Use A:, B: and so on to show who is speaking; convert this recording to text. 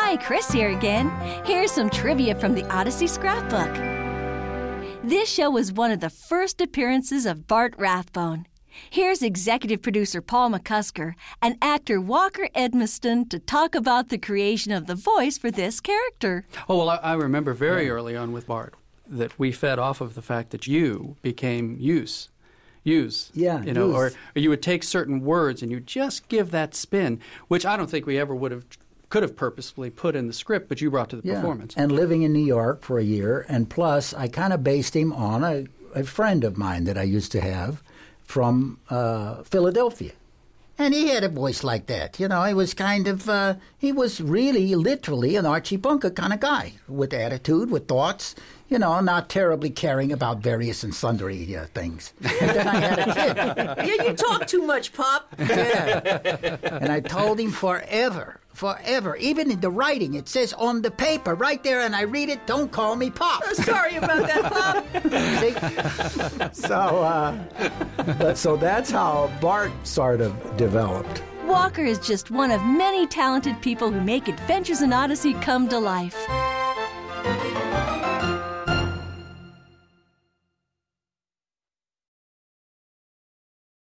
A: Hi, Chris here again. Here's some trivia from the Odyssey scrapbook. This show was one of the first appearances of Bart Rathbone. Here's executive producer Paul McCusker and actor Walker Edmiston to talk about the creation of the voice for this character.
B: Oh, well, I remember very early on with Bart that we fed off of the fact that you became use.
C: Yeah,
B: you know,
C: use.
B: or you would take certain words and you just give that spin, which I don't think we ever could have purposefully put in the script, but you brought to the performance.
C: And living in New York for a year, and plus I kind of based him on a friend of mine that I used to have from Philadelphia. And he had a voice like that. You know, he was kind of, he was really literally an Archie Bunker kind of guy with attitude, with thoughts, you know, not terribly caring about various and sundry things. And then I had a kid.
D: Yeah, you talk too much, Pop.
C: Yeah. And I told him forever. Even in the writing, it says on the paper right there, and I read it, don't call me Pop.
D: Sorry about that, Pop.
C: See? So that's how Bart sort of developed.
A: Walker is just one of many talented people who make Adventures in Odyssey come to life.